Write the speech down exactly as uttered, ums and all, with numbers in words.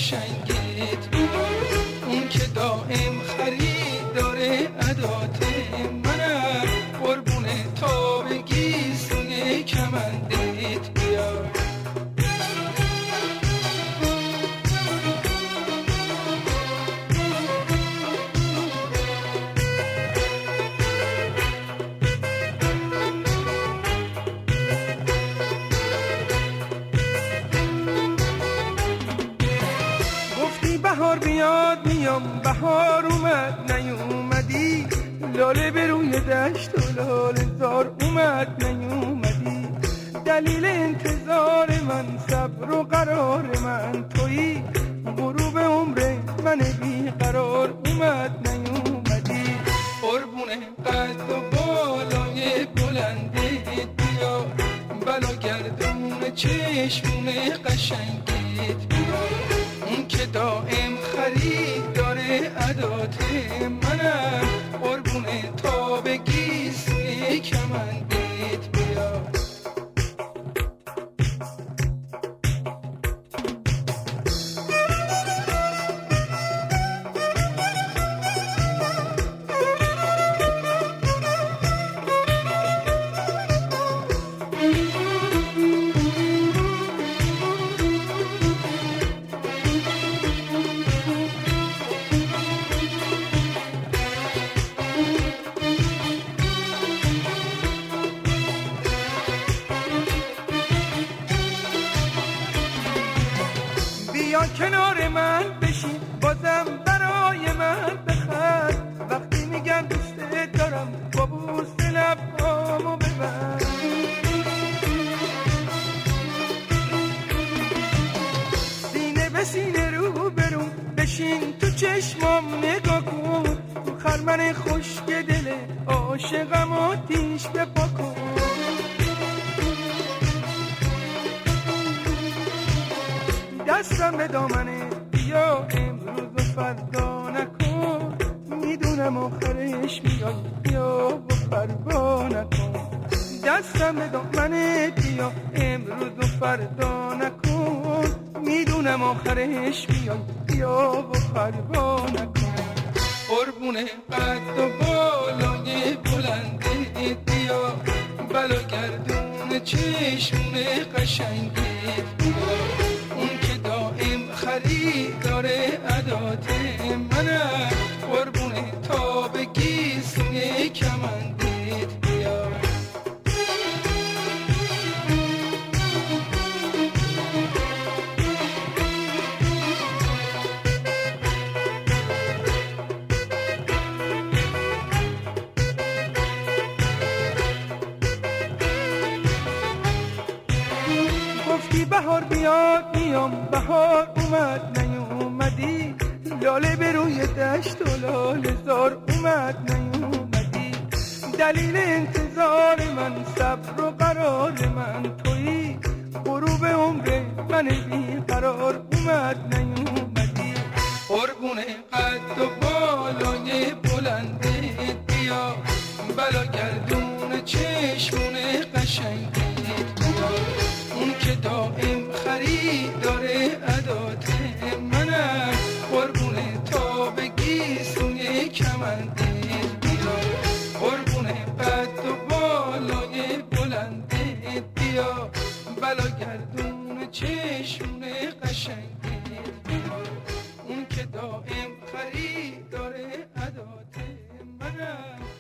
قشنگت بیار، اون که دائم خرید داره عدات منم، قربونه تا بگی سوی کمندت بیار. بهار بیاد میام، بهار اومد نیومدی، لاله به روی دشت و لاله زار اومد نیومدی، دلیل انتظار من صبر و قرار من تویی، غروب عمر من بی قرار اومد نیومدی. قربونه قد و بالای بلندت بیار، بلا گردون چشمونه قشنگت بیار، اون که دائم خرید داره عدات منم، قربونه تا بگی سوی کمندت بیار. بیا کنار من بشین بازم برای من بخند، وقتی میگم دوست دارم با بوسه لبامو ببند. سینه به سینه رو برون بشین تو چشمام نگاه کن، تو خرمن خشک دل عاشقم آتیش بپا کن. دستم به دامنه بیا امروز و فردا نکن، میدونم آخرش میای بیا و پروا نکن. دستم به دامنه بیا امروز و فردا نکن، میدونم آخرش میای بیا و پروا نکن. قربونه قد و بالای بلندت بیا، بلا گردون چشمونه قشنگت بیار، اون که دائم خرید داره عدات منم، قربونه تا بگی سوی کمندت بیار. گفتی بهار بیاد میام، بهار اومد نیومدی، لاله به روی دشت و لاله زار اومد نیومدی، دلیل انتظار من صبر و قرار من تویی، غروب عمر من بی قرار اومد نیومدی. قربونه قد و بالای بلندت بیا، بلا گردون چشمونه قشنگت بیار، اون که دائم خرید داره عدات منم، قربونه تا بگی سوی کمندت بیار. قربونه قد و بالای بلندت بیا، بلا گردون چشمونه قشنگت بیار، اون که دائم خرید داره عدات منم.